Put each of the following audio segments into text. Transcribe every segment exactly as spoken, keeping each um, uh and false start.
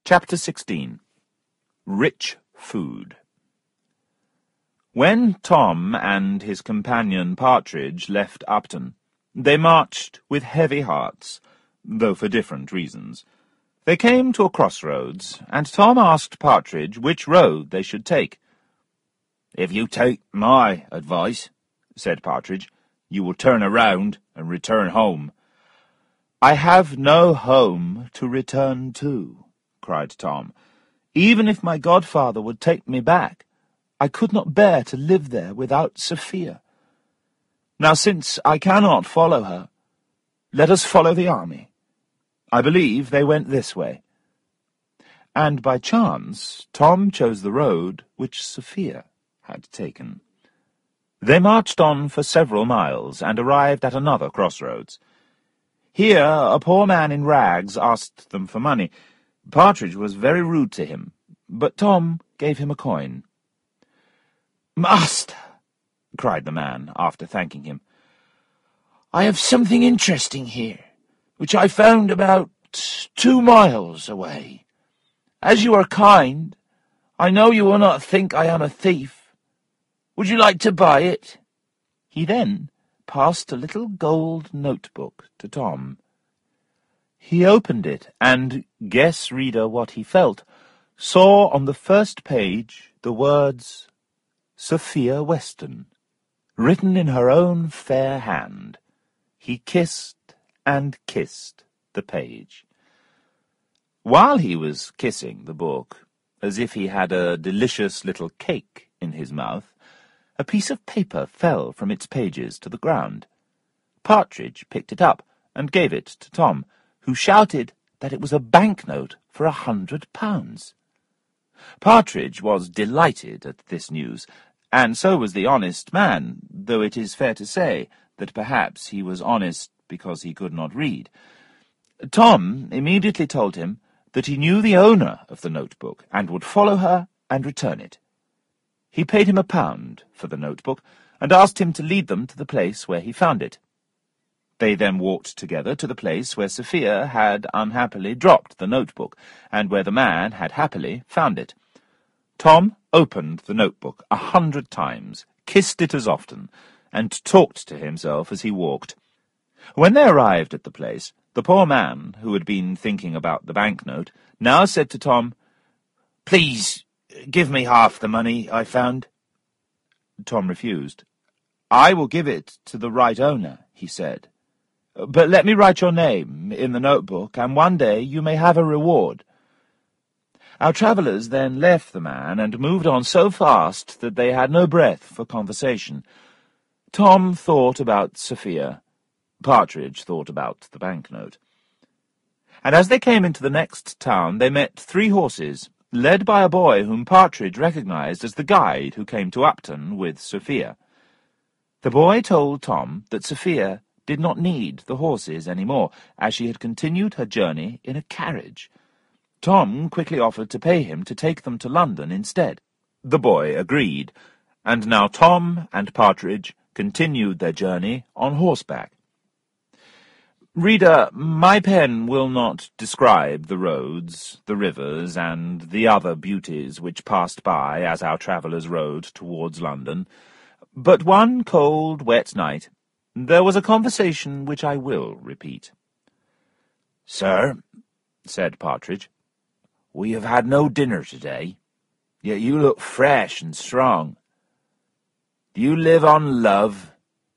Chapter sixteen. Rich Food. When Tom and his companion Partridge left Upton, they marched with heavy hearts, though for different reasons. They came to a crossroads, and Tom asked Partridge which road they should take. "If you take my advice," said Partridge, "you will turn around and return home." "I have no home to return to," cried Tom. "Even if my godfather would take me back, I could not bear to live there without Sophia. Now, since I cannot follow her, let us follow the army. I believe they went this way." And by chance Tom chose the road which Sophia had taken. They marched on for several miles, and arrived at another crossroads. Here a poor man in rags asked them for money. Partridge was very rude to him, but Tom gave him a coin. "Master," cried the man, after thanking him, "I have something interesting here, which I found about two miles away. As you are kind, I know you will not think I am a thief. Would you like to buy it?" He then passed a little gold notebook to Tom. He opened it, and, guess, reader, what he felt, saw on the first page the words, "Sophia Weston," written in her own fair hand. He kissed and kissed the page. While he was kissing the book, as if he had a delicious little cake in his mouth, a piece of paper fell from its pages to the ground. Partridge picked it up and gave it to Tom, who shouted that it was a banknote for a hundred pounds. Partridge was delighted at this news, and so was the honest man, though it is fair to say that perhaps he was honest because he could not read. Tom immediately told him that he knew the owner of the notebook, and would follow her and return it. He paid him a pound for the notebook, and asked him to lead them to the place where he found it. They then walked together to the place where Sophia had unhappily dropped the notebook, and where the man had happily found it. Tom opened the notebook a hundred times, kissed it as often, and talked to himself as he walked. When they arrived at the place, the poor man, who had been thinking about the banknote, now said to Tom, "Please, give me half the money I found." Tom refused. "I will give it to the right owner," he said. "But let me write your name in the notebook, and one day you may have a reward." Our travellers then left the man, and moved on so fast that they had no breath for conversation. Tom thought about Sophia. Partridge thought about the banknote. And as they came into the next town, they met three horses, led by a boy whom Partridge recognized as the guide who came to Upton with Sophia. The boy told Tom that Sophia did not need the horses any more, as she had continued her journey in a carriage. Tom quickly offered to pay him to take them to London instead. The boy agreed, and now Tom and Partridge continued their journey on horseback. Reader, my pen will not describe the roads, the rivers, and the other beauties which passed by as our travellers rode towards London, but one cold, wet night there was a conversation which I will repeat. "Sir," said Partridge, "we have had no dinner today, yet you look fresh and strong. Do you live on love?"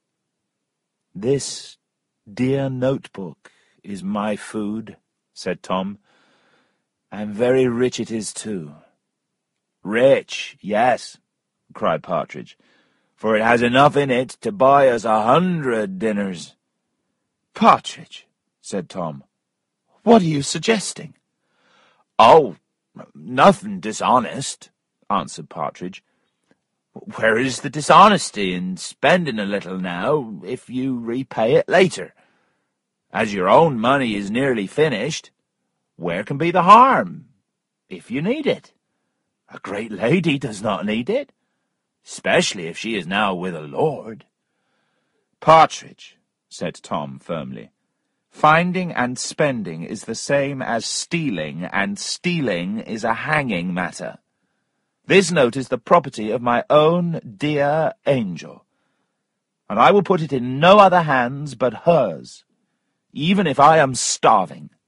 "This dear notebook is my food," said Tom, "and very rich it is too." "Rich, yes," cried Partridge, "for it has enough in it to buy us a hundred dinners." "Partridge," said Tom, "what are you suggesting?" "Oh, nothing dishonest," answered Partridge. "Where is the dishonesty in spending a little now, if you repay it later? As your own money is nearly finished, where can be the harm, if you need it? A great lady does not need it, especially if she is now with a lord." "Partridge," said Tom firmly, Finding and spending is the same as stealing, and stealing is a hanging matter. This note is the property of my own dear Angel, and I will put it in no other hands but hers, even if I am starving.